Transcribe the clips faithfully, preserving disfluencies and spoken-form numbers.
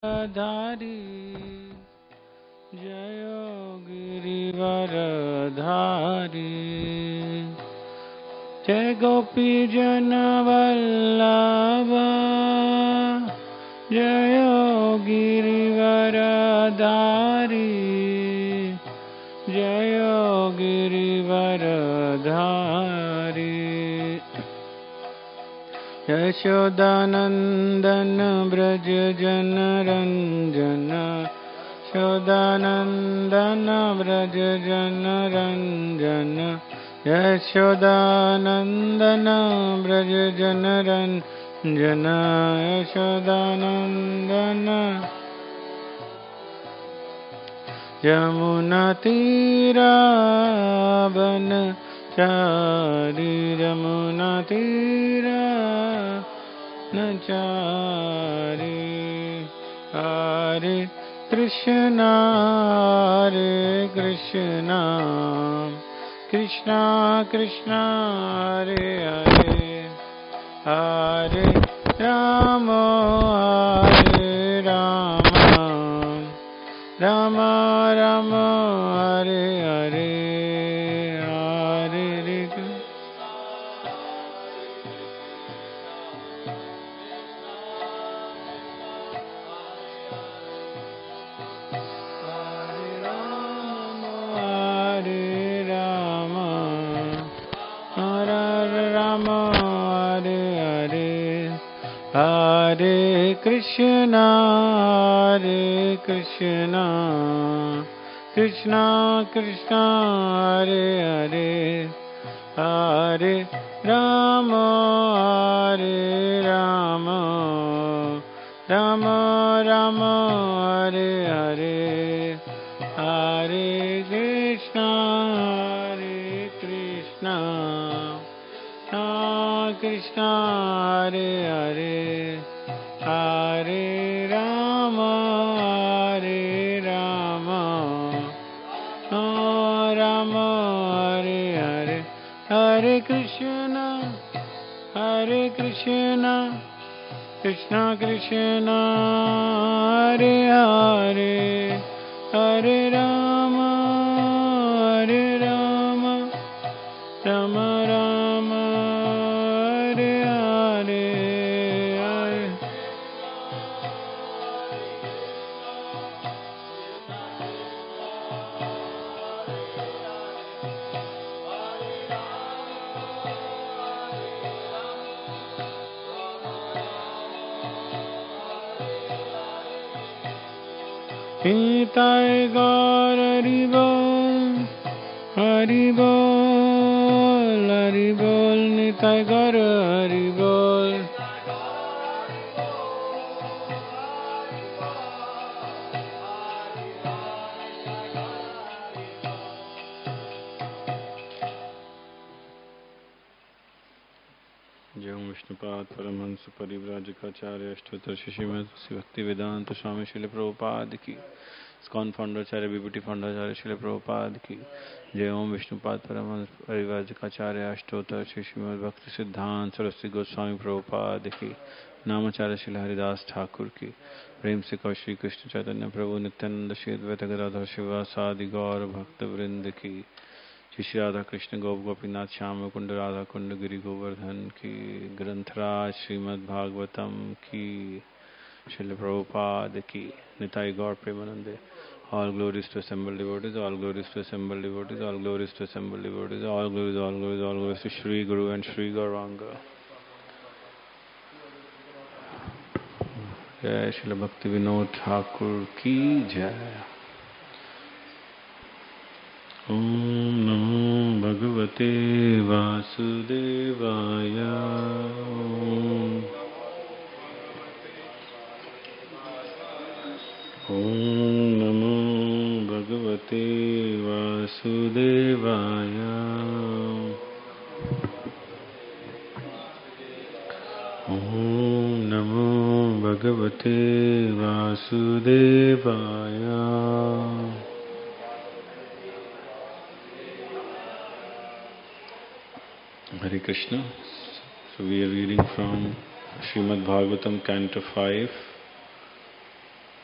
धारी जयो गिरिवर धारी जय गोपी जन वल्लभा जयो गिरिवर धारी जयो गिरिवर धारी यशोदानंदन ब्रज जन रंजन यशोदानंदन ब्रज जन रंजन यशोदानंदन ब्रज जन रंजन यशोदानंदन यमुना तीरा बन चारी यमुना तीरा नचारी हरे कृष्णा हरे कृष्णा कृष्णा कृष्णा हरे हरे हरे राम हरे राम राम राम हरे हरे हरे कृष्णा हरे कृष्णा कृष्णा कृष्णा हरे हरे हरे राम हरे राम राम राम हरे हरे हरे कृष्णा हरे कृष्णा कृष्णा हरे हरे हरे राम हरे राम राम हरे हरे हरे कृष्णा हरे कृष्णा कृष्णा कृष्णा हरे हरे हरे राम हरे राम राम राम हरे हरे हरे निताय गौर हरि बोल हरि बोल हरि बोल निताय गौर हरि बोल जय ओम विष्णुपाद परमहंस परिव्राजकाचार्य अष्टोत्तर श्रीमद भक्ति वेदांत स्वामी श्रील प्रभुपाद की स्कॉन फाउंडराचार्य बीबीटी फाउंडराचार्य श्रील प्रभुपाद की जय ओम विष्णुपाद परमहंस परिव्राजकाचार्य अष्टोत्तर श्रीमद भक्ति सिद्धांत सरस्वती गोस्वामी प्रभुपाद की नामाचार्य श्री हरिदास ठाकुर की प्रेम से कौ श्री कृष्ण चैतन्य प्रभु नित्यानंद श्री अद्वैत गदाधर शिवासादि गौर भक्त वृंद की श्री राधा कृष्ण गोप गोपीनाथ श्याम कुंड राधा कुंड गिरि गोवर्धन की ग्रंथराज श्रीमद् भागवतम की श्रील प्रभुपाद की निताई गौर प्रेमानंदे all glories to assembled devotees, all glories to assembled devotees, all glories to assembled devotees, all glories, all glories, all glories to Shri Guru and Shri Gauranga. जय श्रील भक्ति विनोद ठाकुर की जय. ओम नमो भगवते वासुदेवाय. ओम नमो भगवते वासुदेवाय. ओम नमो भगवते वासुदेवाय. Hare Krishna. So we are reading from Srimad Bhagavatam, Canto five,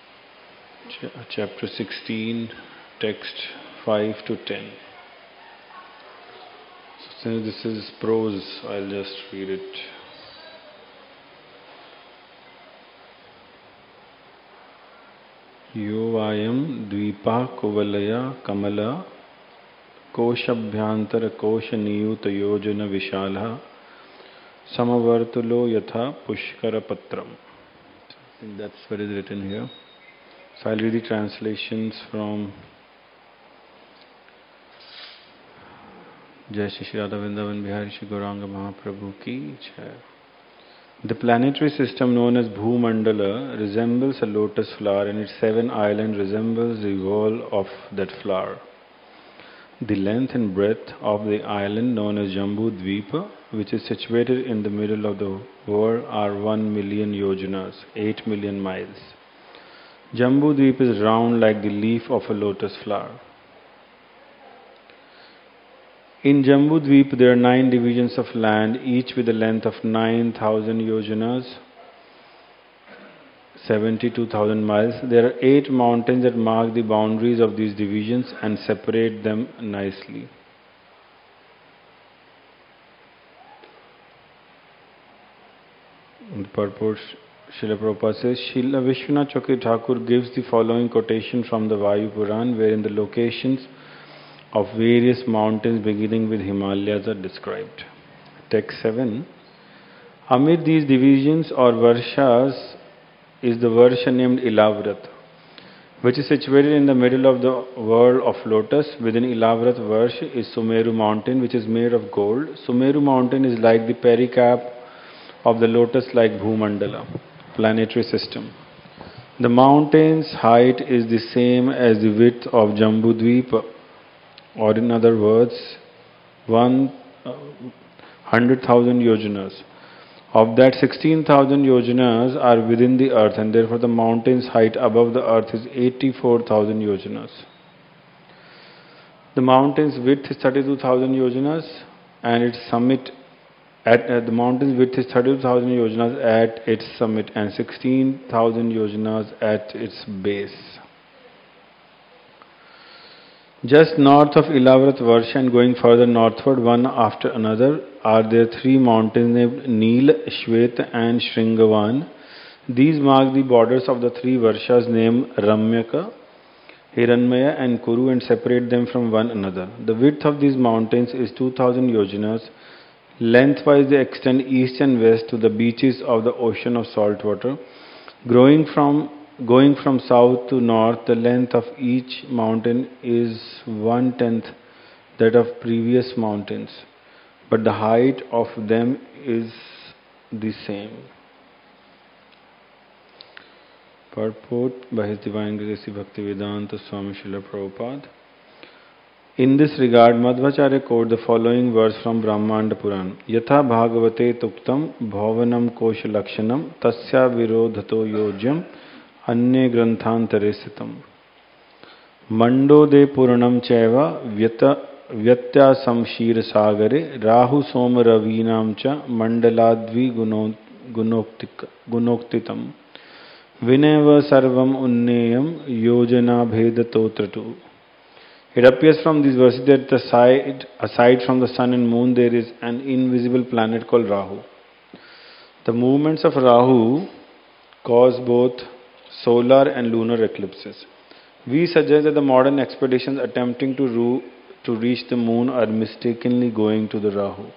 Ch- chapter sixteen, text five to ten. So since this is prose, I'll just read it. यो वायं द्वीपा कुवलया कमला कोशाभ्यंतर कोश नियुत योजन विशालः समवर्तुलो यथा Pushkar patram. I think that's what is written here. So I'll read the translations from Jai Shri Radha Vrindavan Bihari Shri Gauranga Mahaprabhu Ki Jai. The planetary system known as Bhumandala resembles a lotus flower, and its seven islands resembles the whorl of that flower. The length and breadth of the island known as Jambu Dvipa, which is situated in the middle of the world, are one million yojanas, eight million miles. Jambu Dvipa is round like the leaf of a lotus flower. In Jambu Dvipa there are nine divisions of land, each with a length of nine thousand yojanas, seventy-two thousand miles. There are eight mountains that mark the boundaries of these divisions and separate them nicely. In the purport, Srila Prabhupada says, Srila Vishwanath Chakravarti Thakur gives the following quotation from the Vayu Puran, wherein the locations of various mountains beginning with Himalayas are described. Text seven. Amid these divisions or varshas is the varsha named Ilavrat, which is situated in the middle of the world of lotus. Within Ilavrat varsha is Sumeru mountain, which is made of gold. Sumeru mountain is like the pericap of the lotus like Bhumandala, planetary system. The mountain's height is the same as the width of Jambu Dvipa, or in other words, one hundred thousand yojanas. Of that, sixteen thousand yojanas are within the earth, and therefore the mountain's height above the earth is eighty-four thousand yojanas. The mountain's width is thirty-two thousand yojanas, and its summit at, at the mountain's width is thirty-two thousand yojanas at its summit, and sixteen thousand yojanas at its base. Just north of Ilavrat Varsha and going further northward, one after another, are there three mountains named Neel, Shweta and Shringavan. These mark the borders of the three Varshas named Ramyaka, Hiranmaya and Kuru, and separate them from one another. The width of these mountains is two thousand yojanas. Lengthwise they extend east and west to the beaches of the ocean of salt water. Growing from Going from south to north, the length of each mountain is one-tenth that of previous mountains, but the height of them is the same. Purport by His Divine Grace Bhaktivedanta Swami Srila Prabhupada. In this regard, Madhvacharya quote the following verse from Brahmanda Puran. Yatha Bhagavate Tuktam Bhavanam Kosha Lakshanam Tasya Virodhato Yojyam Anye Granthantere Sitam Mando de Puranam Cheva Vyatya Samshir Sagare Rahu Soma Ravinam Cha Mandaladvi Gunoktitam Vineva Sarvam Unneyam Yojana Bhedatotratu. It appears from these verses that the side, aside from the sun and moon, there is an invisible planet called Rahu. The movements of Rahu cause both solar and lunar eclipses. We suggest that the modern expeditions attempting to, ru- to reach the moon are mistakenly going to the Rahu.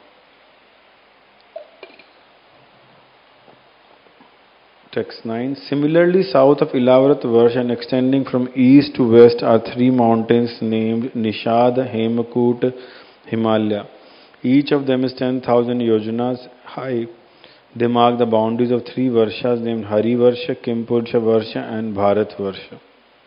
Text nine. Similarly, south of Ilavrat Varsha and extending from east to west are three mountains named Nishad, Hemakut, Himalaya. Each of them is ten thousand yojanas high. They mark the boundaries of three Varshas named Hari Varsha, Kimpursha Varsha and Bharat Varsha.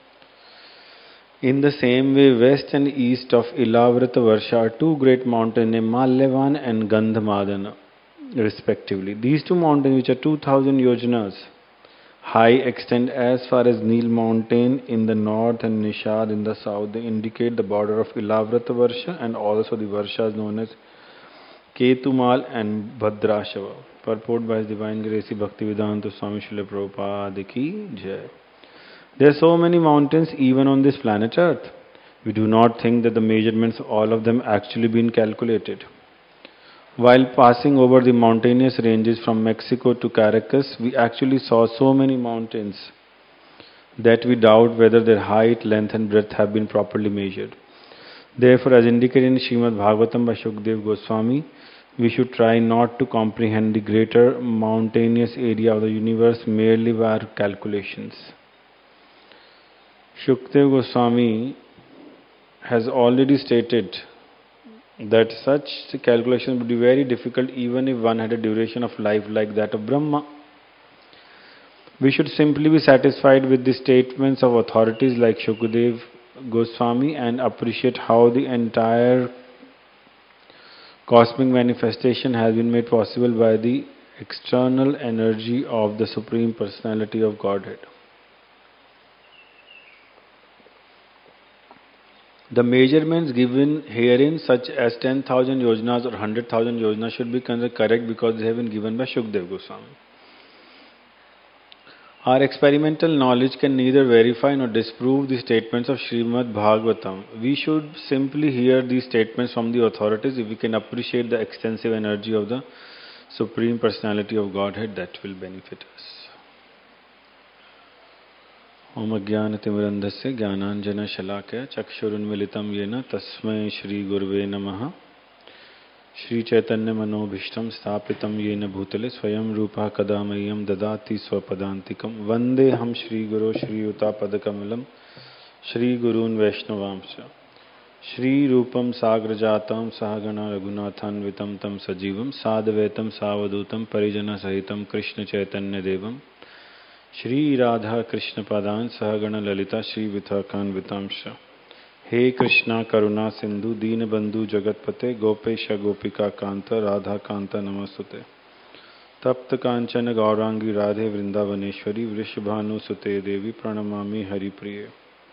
In the same way, west and east of Ilavrata Varsha are two great mountains named Malyavan and Gandhamadana, respectively. These two mountains, which are two thousand yojanas high, extend as far as Neel mountain in the north and Nishad in the south. They indicate the border of Ilavrata Varsha and also the Varshas known as Ketumal and Bhadrashava. Purport by His Divine Grace Bhaktivedanta Swami Srila Prabhupada Ki Jai. There are so many mountains even on this planet Earth. We do not think that the measurements, all of them, actually been calculated. While passing over the mountainous ranges from Mexico to Caracas, we actually saw so many mountains that we doubt whether their height, length, and breadth have been properly measured. Therefore, as indicated in Srimad Bhagavatam by Shukdev Goswami, we should try not to comprehend the greater mountainous area of the universe merely by our calculations. Shukdev Goswami has already stated that such calculation would be very difficult even if one had a duration of life like that of Brahma. We should simply be satisfied with the statements of authorities like Shukdev Goswami and appreciate how the entire cosmic manifestation has been made possible by the external energy of the Supreme Personality of Godhead. The measurements given herein, such as ten thousand yojanas or one hundred thousand yojanas, should be considered correct because they have been given by Shukdev Goswami. Our experimental knowledge can neither verify nor disprove the statements of Srimad Bhagavatam. We should simply hear these statements from the authorities if we can appreciate the extensive energy of the Supreme Personality of Godhead that will benefit us. Om Ajnana Timirandhasya Jnananjana Shalakaya Chakshurunmilitam Yena Tasmai Shri Gurve Namaha Shri Chaitanya Manobhishtam Sthapitam Yena Bhutale Swayam Rupa Kadamayam Dadati Swapadantikam Vande Ham Shri Guru Shri Yuta Padakamalam Shri Gurun Vaishnavamsya Shri Rupam Sagrajatam Sahagana Raghunathan Vitam Tam Sajivam Sadvetam Savadutam Parijana Sahitam Krishna Chaitanya Devam Shri Radha Krishna Padan Sahagana Lalita Shri Vithakan Vitamsha He Krishna Karuna Sindhu Deenabandhu Jagatpate Gopesha Gopika Kanta Radha Kanta Namasute Tapta Kanchana Gaurangi Radhe Vrindavaneshwari Vrishabhanu Sute Devi Pranamami Hari Priye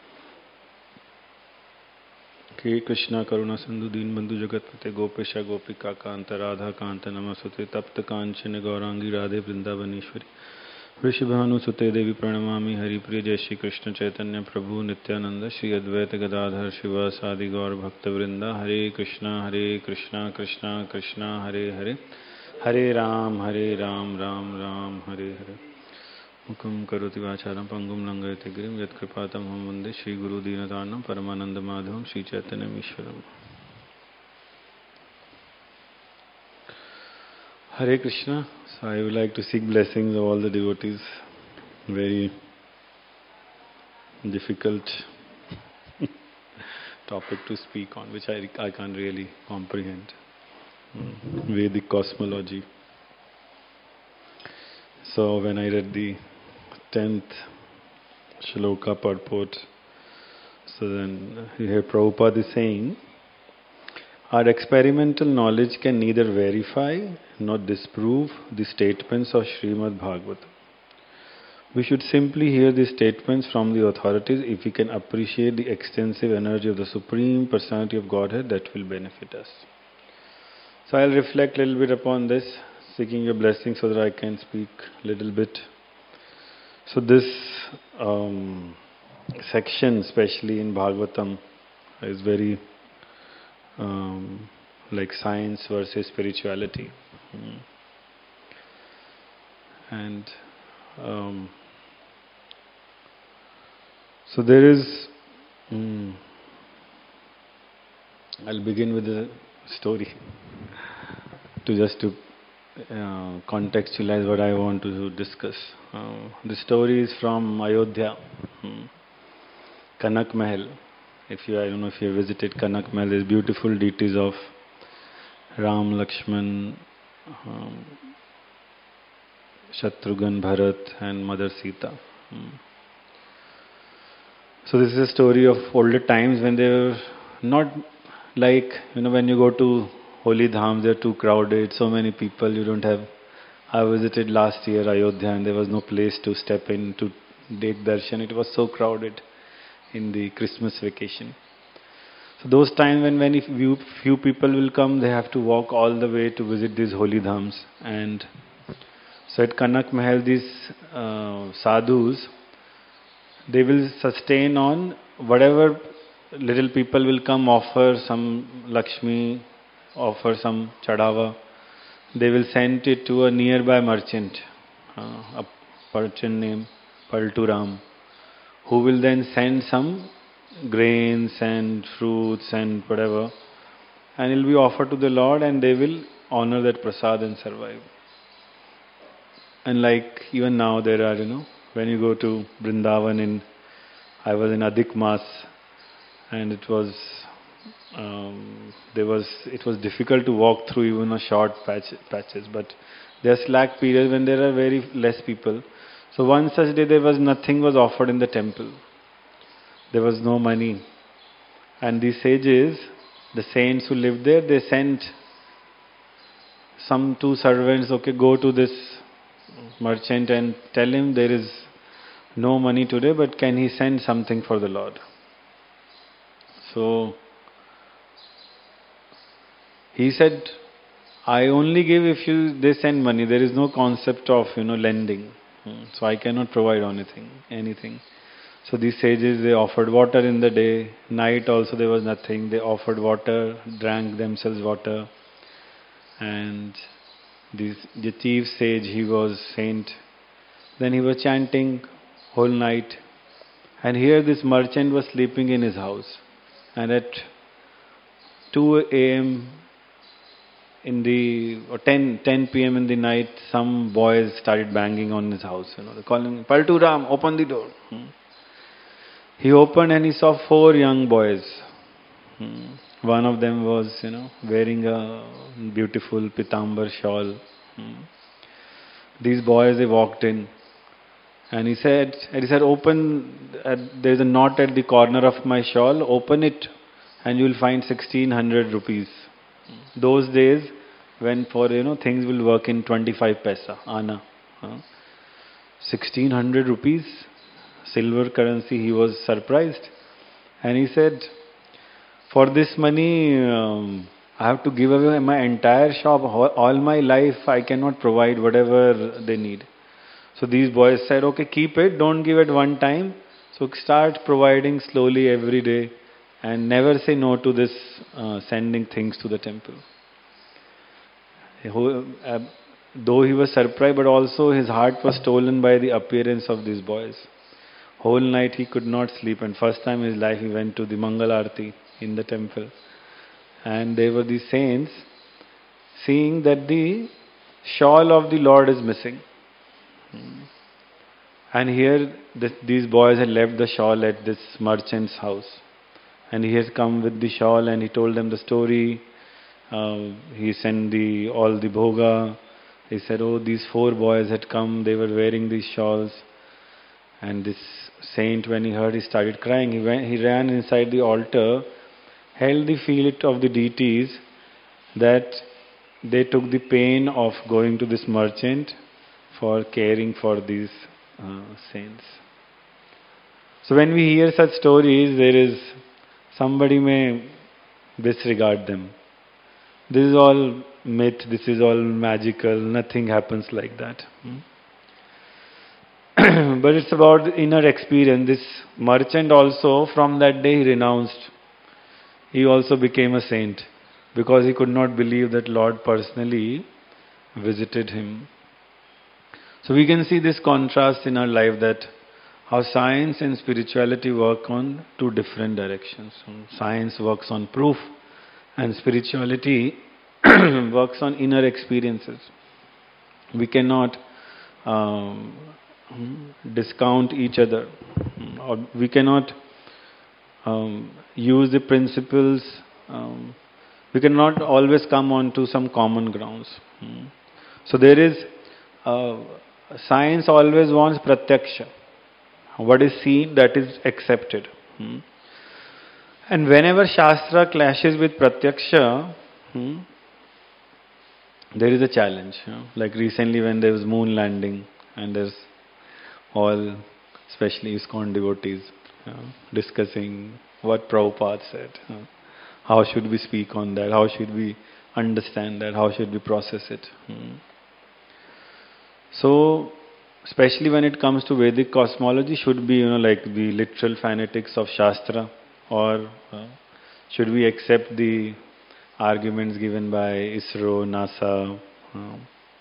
He Krishna Karuna Sindhu Deenabandhu Jagatpate Gopesha Gopika Kanta Radha Kanta Namasute Tapta Kanchana Gaurangi Radhe Vrindavaneshwari Vrishabhanu Sute Devi Pranamami Hari Priya Jai Shri Krishna Chaitanya Prabhu Nityananda Shri Advaita Gadadhar Shiva Sadi Gaur Bhakta Vrinda Hare Krishna Hare Krishna Krishna Krishna Hare Hare Hare Ram Hare Ram Ram Ram Hare Hare Mukam Karoti Vacharam Pangum Langayate Girim Yat Kripatam Ham Vande Shri Guru Dinatanam Paramananda Madhavam Shri Chaitanya Ishwaram Hare Krishna. So I would like to seek blessings of all the devotees. Very difficult topic to speak on, which I, I can't really comprehend. Mm. Vedic cosmology. So when I read the tenth shloka purport, so then here Prabhupada is saying, our experimental knowledge can neither verify nor disprove the statements of Srimad Bhagavatam. We should simply hear these statements from the authorities if we can appreciate the extensive energy of the Supreme Personality of Godhead that will benefit us. So I'll reflect a little bit upon this, seeking your blessing so that I can speak a little bit. So this um, section, especially in Bhagavatam, is very Um, like science versus spirituality. Mm. And um, so there is, mm, I'll begin with a story to just to uh, contextualize what I want to discuss. Uh, the story is from Ayodhya, mm. Kanak Mahal. If you, I don't know if you visited Kanak Mahal, there's beautiful deities of Ram, Lakshman, um, Shatrughan, Bharat and Mother Sita. Hmm. So this is a story of older times when they were not like, you know, when you go to holy dhams, they're too crowded, so many people, you don't have... I visited last year Ayodhya and there was no place to step in to take darshan. It was so crowded in the Christmas vacation. So those times when very few, few people will come, they have to walk all the way to visit these holy dhams. And so at Kanak Mahal, these uh, sadhus, They will sustain on whatever little people will come offer some Lakshmi, offer some Chadava. They will send it to a nearby merchant, uh, a merchant named Palturam, who will then send some grains and fruits and whatever, and it will be offered to the Lord, and they will honor that prasad and survive. And like even now there are, you know, when you go to Vrindavan in, I was in Adhik Mas, and it was, um, there was, it was difficult to walk through even a short patch, patches, but there are slack periods when there are very less people. So one such day there was nothing was offered in the temple. There was no money. And these sages, the saints who lived there, they sent some two servants, okay, go to this merchant and tell him there is no money today, but can he send something for the Lord? So he said, I only give if you they send money. There is no concept of, you know, lending. Hmm. So I cannot provide anything, anything. So these sages, they offered water in the day. Night also there was nothing. They offered water, drank themselves water. And this, the chief sage, he was saint. Then he was chanting whole night. And here this merchant was sleeping in his house. And at two a.m. in the, or ten, ten p.m. in the night, some boys started banging on his house. You know, they calling him, Palturam, open the door. Hmm. He opened and he saw four young boys. Hmm. One of them was, you know, wearing a beautiful pitambar shawl. Hmm. These boys, they walked in. And he said, and he said, open, uh, there's a knot at the corner of my shawl, open it and you will find sixteen hundred rupees. Those days, when for, you know, things will work in twenty-five paisa, ana. Huh? sixteen hundred rupees, silver currency, he was surprised. And he said, for this money, um, I have to give away my entire shop, all my life I cannot provide whatever they need. So these boys said, okay, keep it, don't give it one time. So start providing slowly every day and never say no to this uh, sending things to the temple. Uh, though he was surprised, but also his heart was stolen by the appearance of these boys. Whole night he could not sleep, and first time in his life he went to the Mangal Aarti in the temple. And they were the saints seeing that the shawl of the Lord is missing. And here this, these boys had left the shawl at this merchant's house. And he has come with the shawl and he told them the story. Uh, he sent the all the bhoga. He said, oh, these four boys had come, they were wearing these shawls. And this saint, when he heard, he started crying. He went, he ran inside the altar, held the feet of the deities that they took the pain of going to this merchant for caring for these uh, saints. So when we hear such stories, there is somebody may disregard them. This is all myth, this is all magical, nothing happens like that. Hmm? But it's about the inner experience. This merchant also, from that day he renounced. He also became a saint because he could not believe that Lord personally visited him. So we can see this contrast in our life, that how science and spirituality work on two different directions. Science works on proof and spirituality works on inner experiences. We cannot um, discount each other, or we cannot um, use the principles, um, we cannot always come on to some common grounds. So there is, uh, science always wants pratyaksha. What is seen, that is accepted. And whenever Shastra clashes with pratyaksha, there is a challenge. Like recently when there was moon landing, and there's all, especially ISKCON devotees, you know, discussing what Prabhupada said. You know, how should we speak on that? How should we understand that? How should we process it? Hmm. So, especially when it comes to Vedic cosmology, should be, you know, like the literal phonetics of Shastra, or uh, should we accept the arguments given by ISRO, NASA? Uh,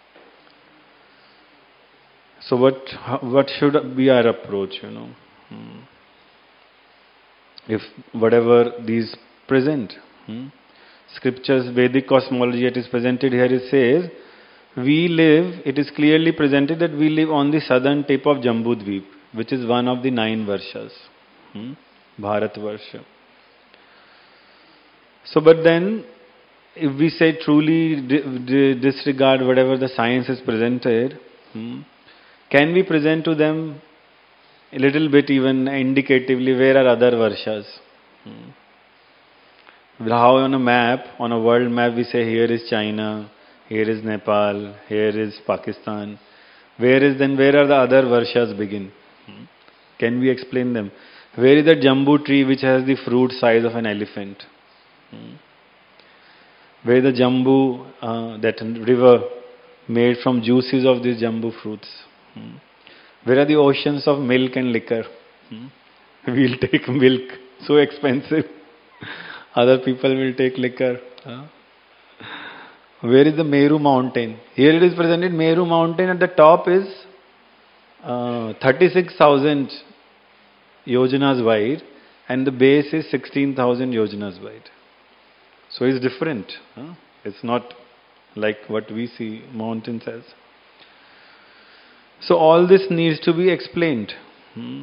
so what what should be our approach, you know? Hmm. If whatever these present, hmm, scriptures, Vedic cosmology that is presented here, it says, we live, it is clearly presented that we live on the southern tip of Jambudvip, which is one of the nine Varshas, hmm, Bharat Varsha. So, but then, if we say truly di- di- disregard whatever the science is presented, hmm, can we present to them a little bit even indicatively where are other Varshas? Hmm. How on a map, on a world map, we say here is China, here is Nepal, here is Pakistan. Where is then, where are the other Varshas begin? Hmm. Can we explain them? Where is the Jambu tree which has the fruit size of an elephant? Hmm. Where is the Jambu, uh, that river made from juices of these Jambu fruits? Hmm. Where are the oceans of milk and liquor? Hmm. We'll take milk, so expensive. Other people will take liquor. Huh? Where is the Meru mountain? Here it is presented, Meru mountain at the top is uh, thirty-six thousand yojanas wide and the base is sixteen thousand yojanas wide. So it's different. Huh? It's not like what we see mountains as. So all this needs to be explained. Hmm.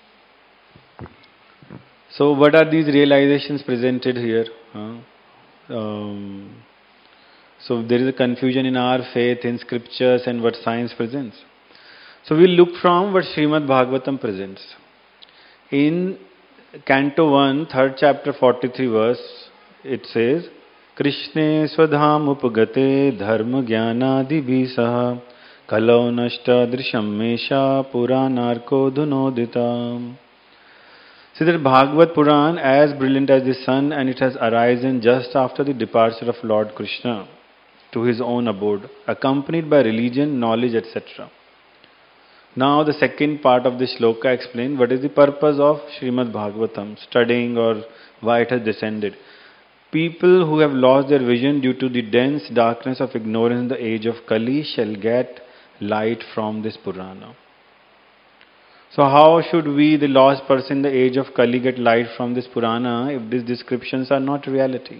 So what are these realizations presented here? Huh? Um, so there is a confusion in our faith in scriptures and what science presents. So we'll look from what Srimad Bhagavatam presents. In Canto one, third chapter, forty-three verse, it says, Krishne swadham upagate dharma jnanadi bhisaha kalau nashta drisham mesha puranarko dhunoditam. See that Bhagavad Puran, as brilliant as the sun, and it has arisen just after the departure of Lord Krishna to his own abode, accompanied by religion, knowledge, et cetera. Now the second part of the shloka explains what is the purpose of Srimad Bhagavatam, studying or why it has descended. People who have lost their vision due to the dense darkness of ignorance in the age of Kali shall get light from this Purana. So how should we, the lost person in the age of Kali, get light from this Purana if these descriptions are not reality?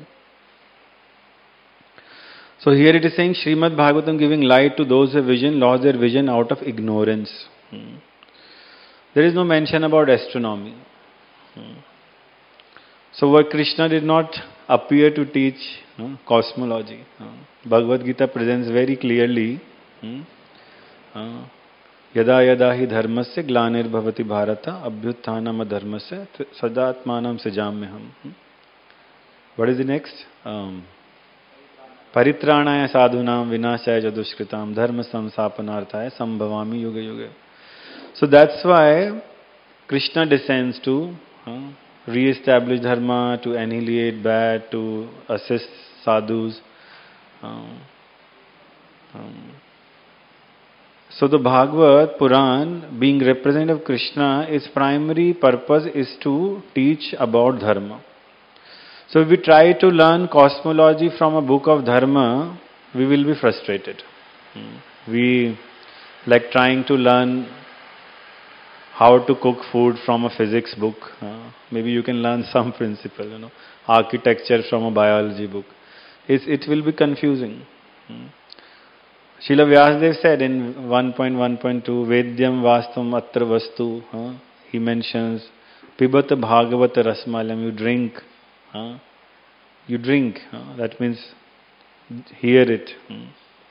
So here it is saying Srimad Bhagavatam giving light to those who have vision, lost their vision out of ignorance. Hmm. There is no mention about astronomy. Hmm. So what Krishna did not appear to teach, no, cosmology. No. Bhagavad Gita presents very clearly, hmm, uh, Yada yada hi dharmasya glanir bhavati bharata abhyuthanam adharmasya sadatmanam sejamyaham. Hmm. What is the next? Um, Paritranaya sadhunam vinashaya jadushkritam dharma samsapanarthaya sambhavami yuga yuga. So that's why Krishna descends to uh, re-establish dharma, to annihilate bad, to assist sadhus. Um, um, so the Bhagavad Puran, being representative of Krishna, its primary purpose is to teach about dharma. So if we try to learn cosmology from a book of dharma, we will be frustrated. We like trying to learn how to cook food from a physics book. Uh, maybe you can learn some principle, you know, architecture from a biology book. It's, it will be confusing. Hmm. Srila Vyasadeva said in one point one point two, Vedyam vastam atra vastu. Uh, he mentions, Pibata bhagavata rasmalam, you drink. Uh, you drink. Uh, that means hear it. Hmm.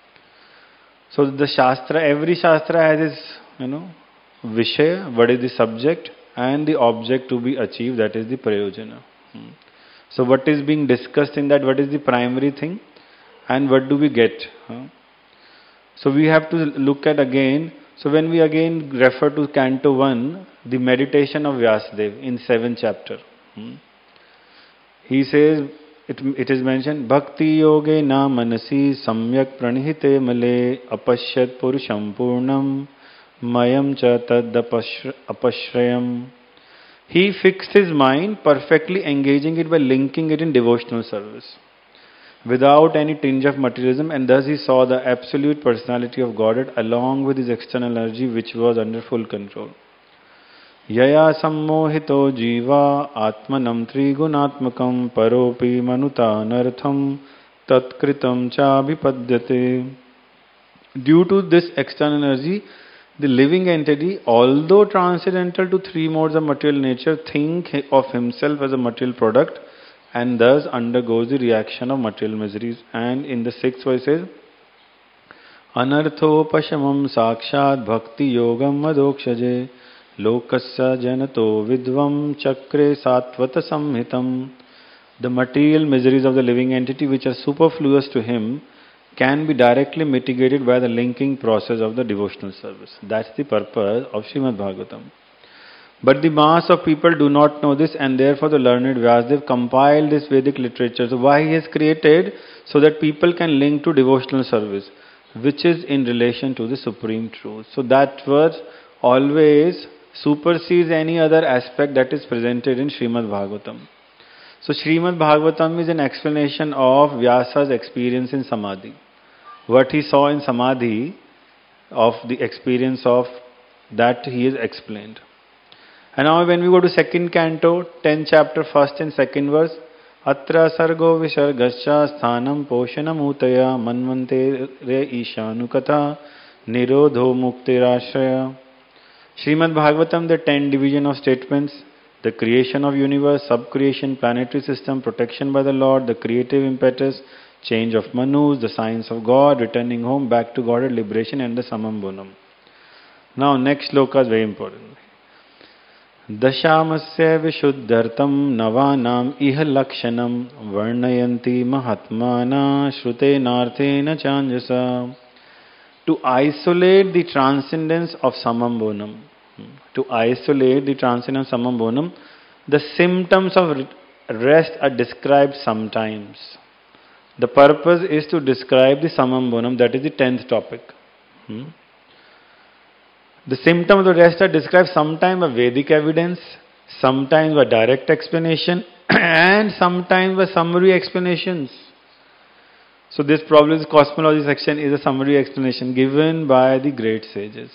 So the Shastra, every Shastra has its, you know, Vishaya, what is the subject, and the object to be achieved, that is the Prayojana. Hmm. So what is being discussed in that, what is the primary thing, and what do we get? Huh? So we have to look at again, so when we again refer to Canto one, the meditation of Vyasadeva in seventh chapter. Hmm. He says, it, it is mentioned, Bhakti yoge na manasi samyak pranihite male apashyat purusham purnam mayam cha tad apashrayam. He fixed his mind, perfectly engaging it by linking it in devotional service, without any tinge of materialism, and thus he saw the absolute personality of Godhead along with his external energy, which was under full control. Yaya sammohito jiva atmanam trigunaatmakam paropi manuta nartham tatkritam cha abhipadyate. Due to this external energy, the living entity, although transcendental to three modes of material nature, think of himself as a material product and thus undergoes the reaction of material miseries. And in the sixth verse says, Anartho pashamam sakshat bhakti yogam madokshaje lokasya janato vidvam chakre satvata samhitam. The material miseries of the living entity, which are superfluous to him, can be directly mitigated by the linking process of the devotional service. That's the purpose of Srimad Bhagavatam. But the mass of people do not know this, and therefore the learned Vyasadeva compiled this Vedic literature. So why he has created? So that people can link to devotional service, which is in relation to the supreme truth. So that verse always supersedes any other aspect that is presented in Srimad Bhagavatam. So Srimad Bhagavatam is an explanation of Vyasa's experience in Samadhi. What he saw in Samadhi, of the experience of that he is explained. And now when we go to second canto, tenth chapter, first and second verse, Atra sargo visargascha sthanam poshanam utaya manvante re ishanukatha nirodho muktirashraya. Srimad Bhagavatam, the ten division of statements, the creation of universe, sub-creation, planetary system, protection by the Lord, the creative impetus, change of manus, the science of God, returning home back to Godhead, liberation, and the samam bonam. Now next sloka is very important. Dashamasya vishuddhartam navanam iha lakshanam varnayanti mahatmana shrutenarthena chanjasa. To isolate the transcendence of samam bonam. To isolate the transcendence of samam bonam, the symptoms of rest are described sometimes. The purpose is to describe the samam bonam, that is the tenth topic. Hmm? The symptoms of the rest are described sometimes by Vedic evidence, sometimes by direct explanation, and sometimes by summary explanations. So this problem's cosmology section is a summary explanation given by the great sages.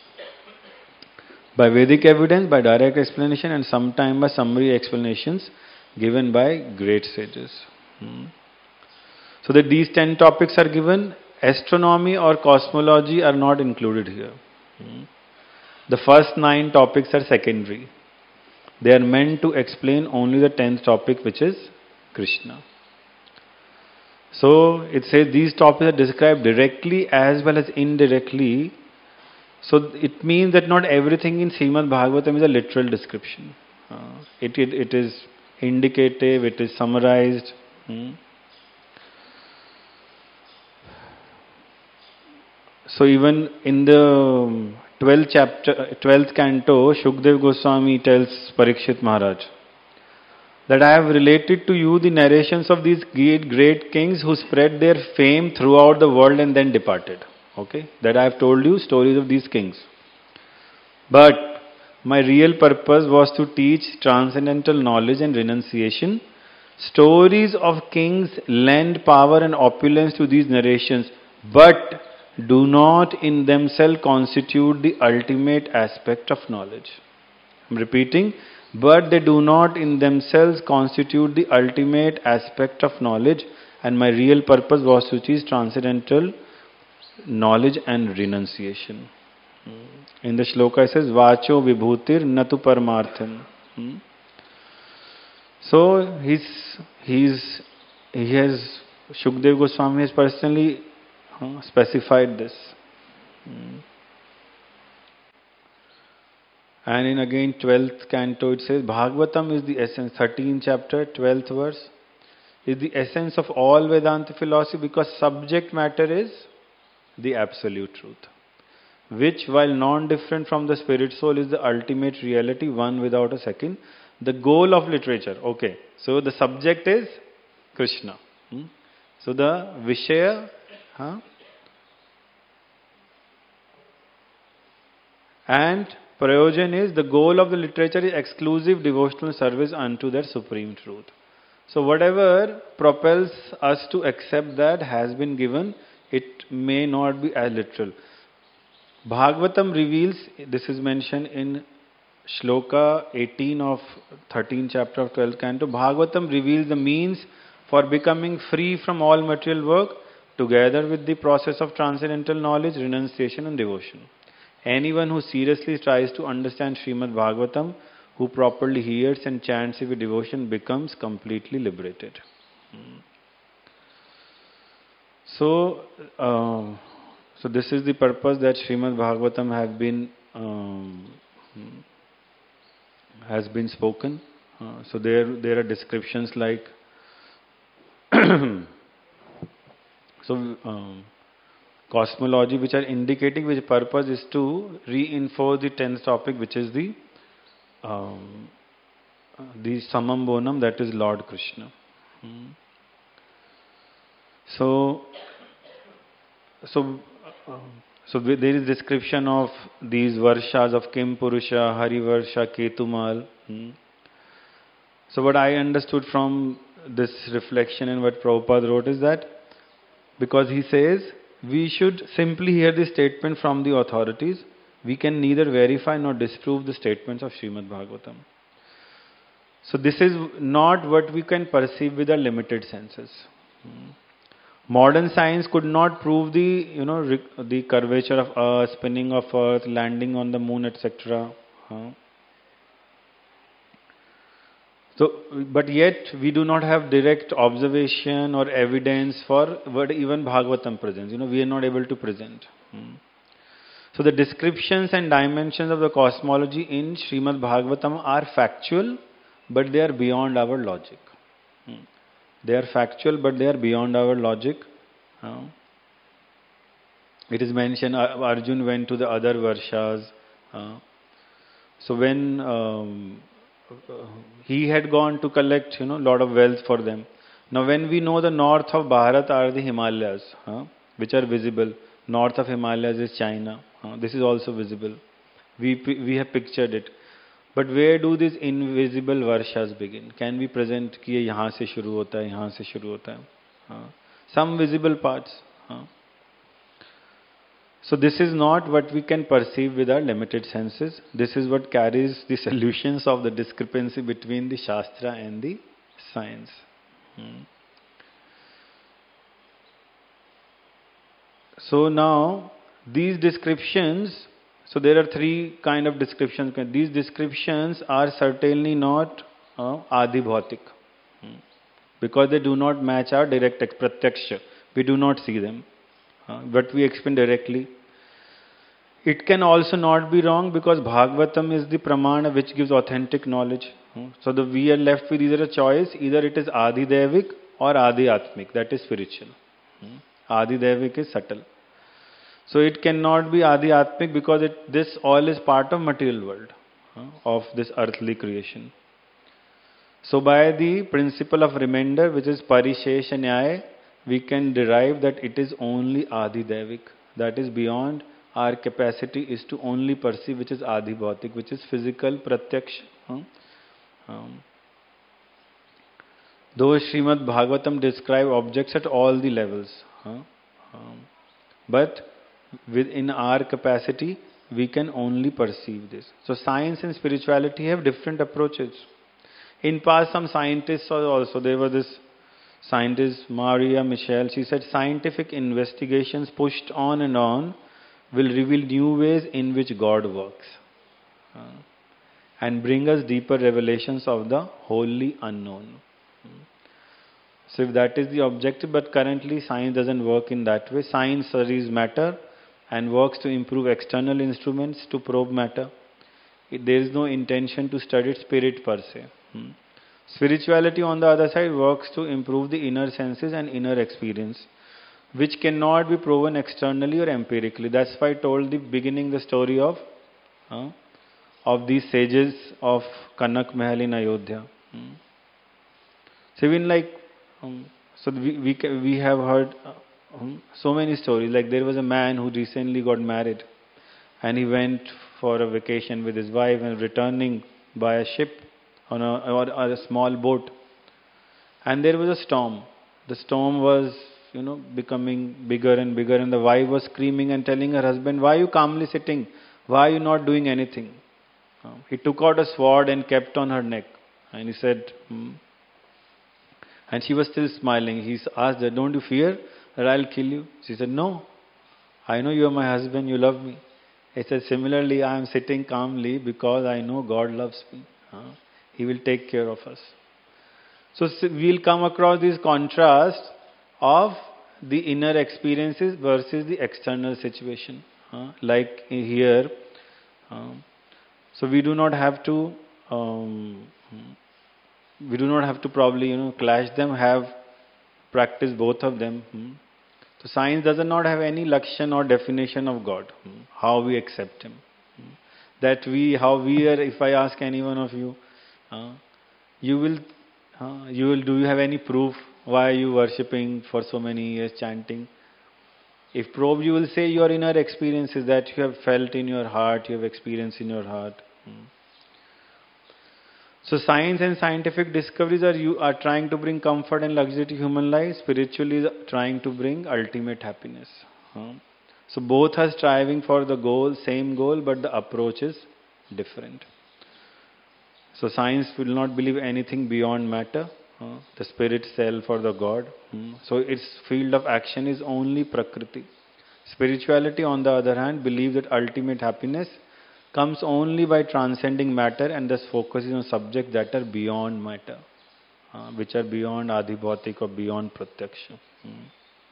By Vedic evidence, by direct explanation, and sometimes by summary explanations given by great sages. Hmm. So that these ten topics are given, astronomy or cosmology are not included here. Hmm. The first nine topics are secondary. They are meant to explain only the tenth topic, which is Krishna. So it says these topics are described directly as well as indirectly. So it means that not everything in Srimad Bhagavatam is a literal description. Uh, it, it, it is indicative, it is summarized. Hmm. So even in the twelfth chapter, twelfth canto, Shukdev Goswami tells Parikshit Maharaj that I have related to you the narrations of these great, great kings who spread their fame throughout the world and then departed. Okay? That I have told you stories of these kings. But my real purpose was to teach transcendental knowledge and renunciation. Stories of kings lend power and opulence to these narrations, but do not in themselves constitute the ultimate aspect of knowledge. I am repeating, but they do not in themselves constitute the ultimate aspect of knowledge, and my real purpose was to teach transcendental knowledge and renunciation. In the shloka it says, Vacho vibhutir natu paramartham. So he's, he's, he has, Shukdev Goswami has personally uh, specified this. And in again twelfth canto it says, Bhagavatam is the essence, thirteenth chapter, twelfth verse, is the essence of all Vedanta philosophy because subject matter is the absolute truth, which while non-different from the spirit soul is the ultimate reality, one without a second. The goal of literature, okay, so the subject is Krishna. Hmm? So the Vishaya, huh? And prayojan is the goal of the literature is exclusive devotional service unto their supreme truth. So whatever propels us to accept that has been given, it may not be as literal. Bhagavatam reveals, this is mentioned in Shloka eighteen of thirteenth chapter of twelfth canto, Bhagavatam reveals the means for becoming free from all material work together with the process of transcendental knowledge, renunciation and devotion. Anyone who seriously tries to understand Srimad Bhagavatam, who properly hears and chants it with devotion, becomes completely liberated. So, uh, so this is the purpose that Srimad Bhagavatam have been um, has been spoken. Uh, so there there are descriptions like so um, cosmology, which are indicating which purpose is to reinforce the tenth topic, which is the um, the Samam Bonam, that is Lord Krishna. Hmm. So, so, uh, so there is description of these varshas of Kim Purusha, Hari Varsha, Ketumal. Hmm. So what I understood from this reflection and what Prabhupada wrote is that because he says we should simply hear the statement from the authorities, we can neither verify nor disprove the statements of Srimad Bhagavatam. So this is not what we can perceive with our limited senses. Hmm. Modern science could not prove the, you know, the curvature of Earth, spinning of Earth, landing on the moon, et cetera. Huh? So, but yet we do not have direct observation or evidence for what even Bhagavatam presents. You know, we are not able to present. Hmm. So the descriptions and dimensions of the cosmology in Srimad Bhagavatam are factual, but they are beyond our logic. Hmm. They are factual, but they are beyond our logic. Uh, it is mentioned uh, Arjun went to the other Varshas. Uh, so when um, he had gone to collect, you know, lot of wealth for them. Now when we know the north of Bharat are the Himalayas, uh, which are visible. North of Himalayas is China. Uh, this is also visible. We we have pictured it. But where do these invisible varshas begin? Can we present कि ये यहाँ से शुरू होता है, यहाँ से शुरू होता है? हाँ. Some visible parts. हाँ. So this is not what we can perceive with our limited senses. This is what carries the solutions of the discrepancy between the Shastra and the science. Hmm. So now these descriptions, so there are three kind of descriptions. These descriptions are certainly not uh, Adi Bhautik. Hmm. Because they do not match our direct pratyaksha. We do not see them. Uh, but we explain directly. It can also not be wrong because Bhagavatam is the pramana which gives authentic knowledge. Uh, so the, we are left with either a choice, either it is Adi Devik or Adi Atmik, that is spiritual. Uh, Adi Devik is subtle. So it cannot be Adi Atmik because it, this all is part of material world, uh, of this earthly creation. So by the principle of remainder, which is Parishesha Nyaya, we can derive that it is only Adi Devik. That is beyond our capacity is to only perceive, which is Adi Bhautik, which is physical, Pratyaksha. Huh? Um, though Srimad Bhagavatam describe objects at all the levels. Huh? Um, but within our capacity, we can only perceive this. So science and spirituality have different approaches. In past, some scientists also, there was this scientist, Maria Michelle, she said, scientific investigations pushed on and on will reveal new ways in which God works uh, and bring us deeper revelations of the wholly unknown. So if that is the objective, but currently science doesn't work in that way. Science studies matter and works to improve external instruments to probe matter. It, there is no intention to study spirit per se. Hmm. Spirituality on the other side works to improve the inner senses and inner experience, which cannot be proven externally or empirically. That's why I told the beginning the story of uh, of these sages of Kanak Mahal in Ayodhya. Hmm. So even like, um, so we we, we have heard uh, um, so many stories. Like there was a man who recently got married, and he went for a vacation with his wife and returning by a ship on a, or, or a small boat. And there was a storm. The storm was, you know, becoming bigger and bigger, and the wife was screaming and telling her husband, "Why are you calmly sitting? Why are you not doing anything?" Uh, he took out a sword and kept on her neck. And he said, hmm. And she was still smiling. He asked her, "Don't you fear that I'll kill you?" She said, "No. I know you are my husband, you love me." He said, "Similarly, I am sitting calmly because I know God loves me. Uh, he will take care of us." So we'll come across this contrast of the inner experiences versus the external situation. Uh, like here, um, so we do not have to, um, we do not have to probably, you know, clash them, have practice both of them. Hmm. So science does not have any lakshan or definition of God, hmm, how we accept Him. Hmm. That we, how we are, if I ask any one of you, uh, you will, uh, you will, do you have any proof why are you worshipping for so many years, chanting? If probe, you will say your inner experiences that you have felt in your heart, you have experienced in your heart. Hmm. So science and scientific discoveries are you are trying to bring comfort and luxury to human life. Spiritually trying to bring ultimate happiness. Huh? So both are striving for the goal, same goal, but the approach is different. So science will not believe anything beyond matter, huh? The spirit, self, or the God. Hmm. So its field of action is only Prakriti. Spirituality, on the other hand, believes that ultimate happiness comes only by transcending matter and thus focuses on subjects that are beyond matter, uh, which are beyond Adhibhautik or beyond Pratyaksha. Hmm.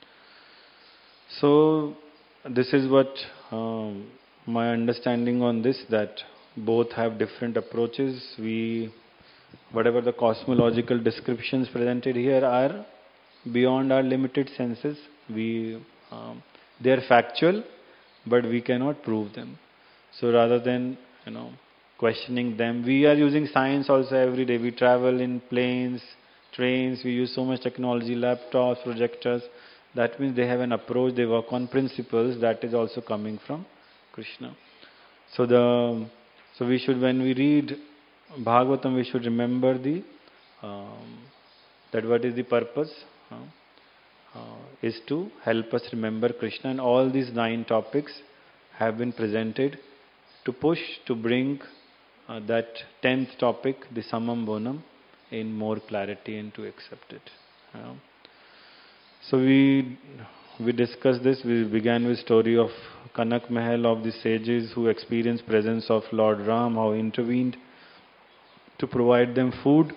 So, this is what um, my understanding on this, that both have different approaches. We, whatever the cosmological descriptions presented here are beyond our limited senses. We, um, they are factual, but we cannot prove them. So rather than, you know, questioning them, we are using science also every day. We travel in planes, trains, we use so much technology, laptops, projectors. That means they have an approach, they work on principles that is also coming from Krishna. So the so we should, when we read Bhagavatam, we should remember the um, that what is the purpose uh, uh, is to help us remember Krishna, and all these nine topics have been presented to push, to bring uh, that tenth topic, the Samam Bonam, in more clarity and to accept it. Uh, so we we discussed this. We began with story of Kanak Mahal, of the sages who experienced presence of Lord Ram, how he intervened to provide them food.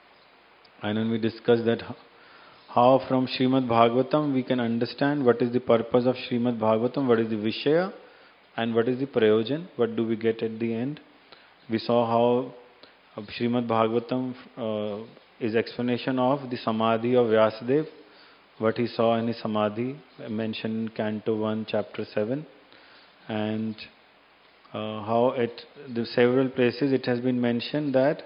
And then we discussed that how from Srimad Bhagavatam we can understand what is the purpose of Srimad Bhagavatam, what is the Vishaya, and what is the Prayojan, what do we get at the end. We saw how uh, Srimad Bhagavatam uh, is explanation of the Samadhi of Vyasadeva, what he saw in his Samadhi, mentioned in Canto one, Chapter seven, and uh, how at the several places it has been mentioned that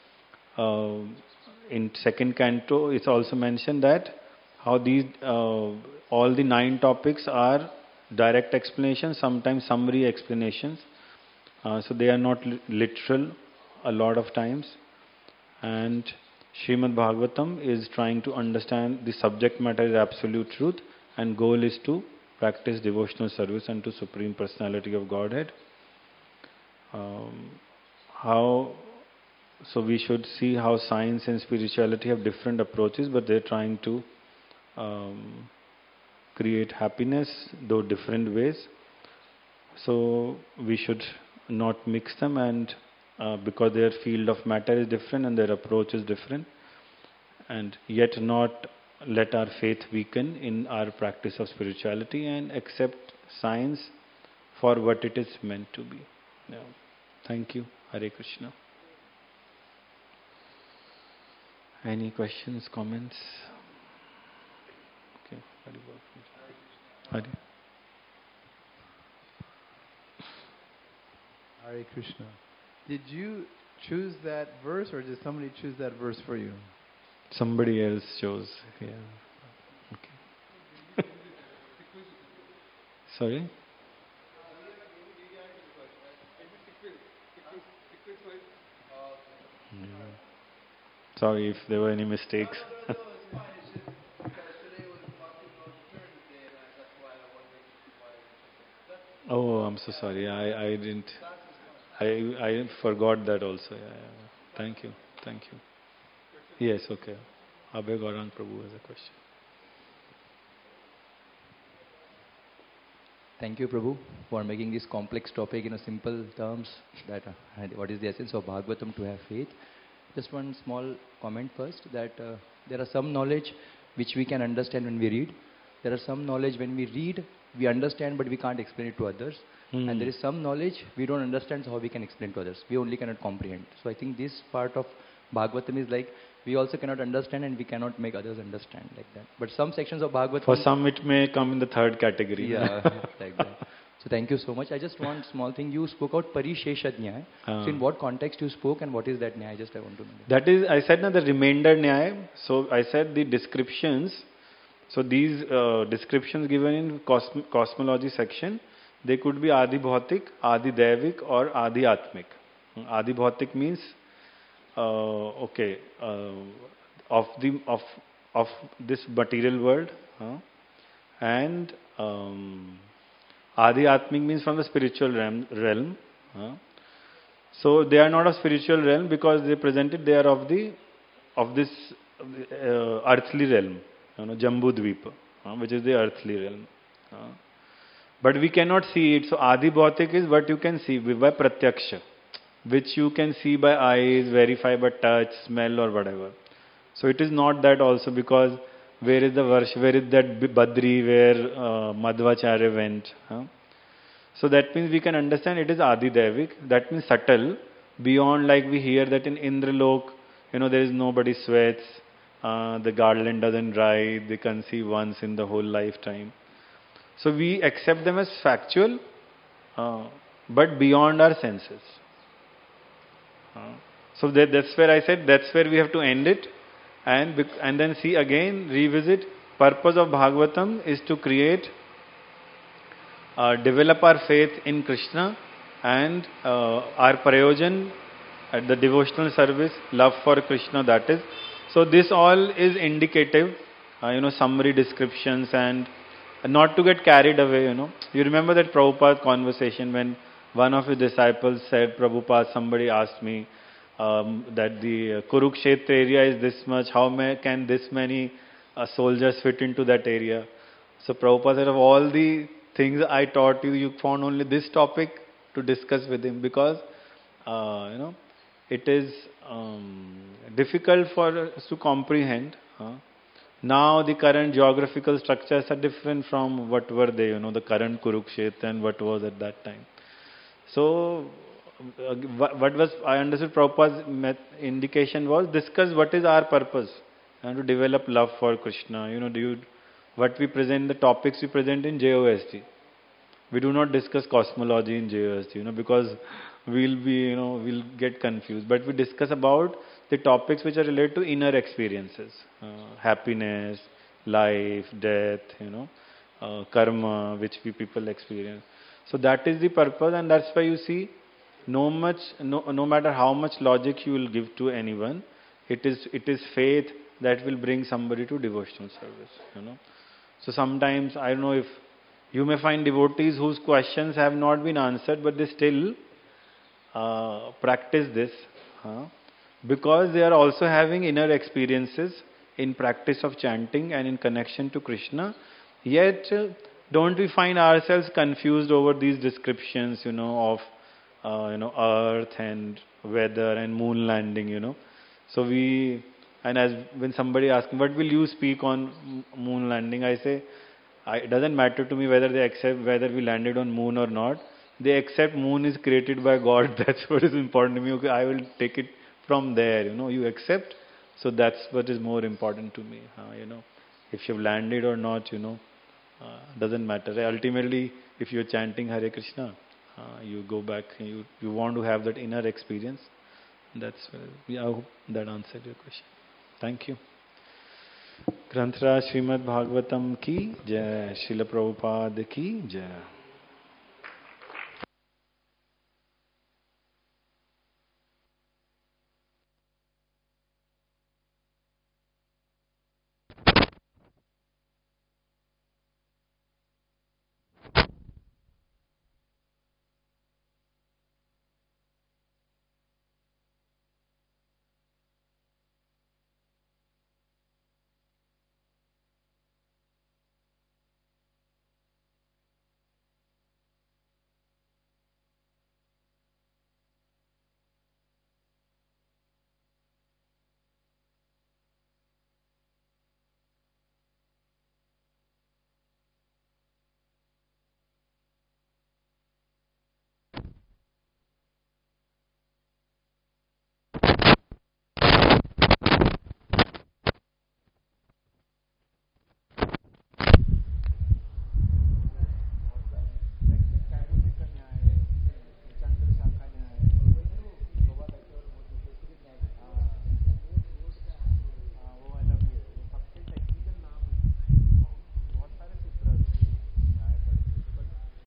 uh, in second canto it's also mentioned that how these uh, all the nine topics are direct explanations, sometimes summary explanations. Uh, so they are not li- literal a lot of times. And Srimad Bhagavatam is trying to understand the subject matter is absolute truth, and goal is to practice devotional service unto Supreme Personality of Godhead. Um, how so we should see how science and spirituality have different approaches, but they're trying to um, create happiness, though different ways. So we should not mix them, and uh, because their field of matter is different and their approach is different, and yet not let our faith weaken in our practice of spirituality and accept science for what it is meant to be. Yeah. Thank you. Hare Krishna. Any questions, comments? Okay. Hare. Hare Krishna. Did you choose that verse, or did somebody choose that verse for you? Somebody else chose. Yeah. Okay. Sorry? Sorry if there were any mistakes. Oh, I'm so sorry. I, I didn't. I I forgot that also. Yeah, yeah, yeah. Thank you. Thank you. Yes, okay. Abhay Gaurang Prabhu has a question. Thank you, Prabhu, for making this complex topic in a simple terms. That uh, what is the essence of Bhagavatam to have faith? Just one small comment first. That uh, there are some knowledge which we can understand when we read. There are some knowledge when we read we understand, but we can't explain it to others. Hmm. And there is some knowledge we don't understand, so how we can explain to others? We only cannot comprehend. So I think this part of Bhagavatam is like we also cannot understand and we cannot make others understand like that. But some sections of Bhagavatam. For some, it may come in the third category. Yeah, like that. So thank you so much. I just want small thing. You spoke out Parishesha Nyaya. Uh, so in what context you spoke and what is that Nyaya? Just I want to know. That is, I said now the remainder Nyaya. So I said the descriptions. So these uh, descriptions given in cosm cosmology section, they could be Adi Bhautik, Adi Daivik or Adi Atmik. Adi Bhautik means, uh, okay, uh, of the of of this material world, huh? And um, Adi Atmik means from the spiritual realm. realm huh? So they are not of spiritual realm because they presented they are of the of this uh, earthly realm. You know, Jambudvipa, uh, which is the earthly realm. Uh, but we cannot see it. So Adi Bhautik is what you can see by Pratyaksha, which you can see by eyes, verify by touch, smell or whatever. So it is not that also because where is the Varsh, where is that Badri, where uh, Madhvacharya went. Huh? So that means we can understand it is Adi Daivik. That means subtle, beyond like we hear that in Indralok, you know, there is nobody sweats. Uh, the garland doesn't dry, they conceive once in the whole lifetime. So we accept them as factual, uh, but beyond our senses. Uh, so that, that's where I said, that's where we have to end it, and, and then see again, revisit. Purpose of Bhagavatam is to create, uh, develop our faith in Krishna and uh, our prayojan at the devotional service, love for Krishna, that is. So this all is indicative, uh, you know, summary descriptions and not to get carried away, you know. You remember that Prabhupada conversation when one of his disciples said, Prabhupada, somebody asked me um, that the Kurukshetra area is this much, how may, can this many uh, soldiers fit into that area? So Prabhupada said, of all the things I taught you, you found only this topic to discuss with him because, uh, you know, it is um, difficult for us to comprehend. Huh? Now the current geographical structures are different from what were they, you know, the current Kurukshetra and what was at that time. So, uh, what was, I understood Prabhupada's indication was discuss what is our purpose and to develop love for Krishna. You know, do you, what we present, the topics we present in J O S T. We do not discuss cosmology in J O S T, you know, because we'll be, you know, we'll get confused. But we discuss about the topics which are related to inner experiences, uh, happiness, life, death, you know, uh, karma, which we people experience. So that is the purpose, and that's why you see, no much, no, no matter how much logic you will give to anyone, it is it is faith that will bring somebody to devotional service, you know. So sometimes I don't know if you may find devotees whose questions have not been answered, but they still uh, practice this huh? because they are also having inner experiences in practice of chanting and in connection to Krishna. Yet, uh, don't we find ourselves confused over these descriptions, you know, of uh, you know earth and weather and moon landing, you know. So we, and as when somebody asks, what will you speak on moon landing? I say, I, it doesn't matter to me whether they accept whether we landed on moon or not. They accept moon is created by God. That's what is important to me. Okay, I will take it from there. You know, you accept. So that's what is more important to me. Uh, you know, if you've landed or not, you know, uh, doesn't matter. Ultimately, if you're chanting Hare Krishna, uh, you go back. You you want to have that inner experience. That's uh, yeah. I hope that answered your question. Thank you. ग्रंथराज Shrimad Bhagavatam की जय, श्रील प्रभुपाद की जय.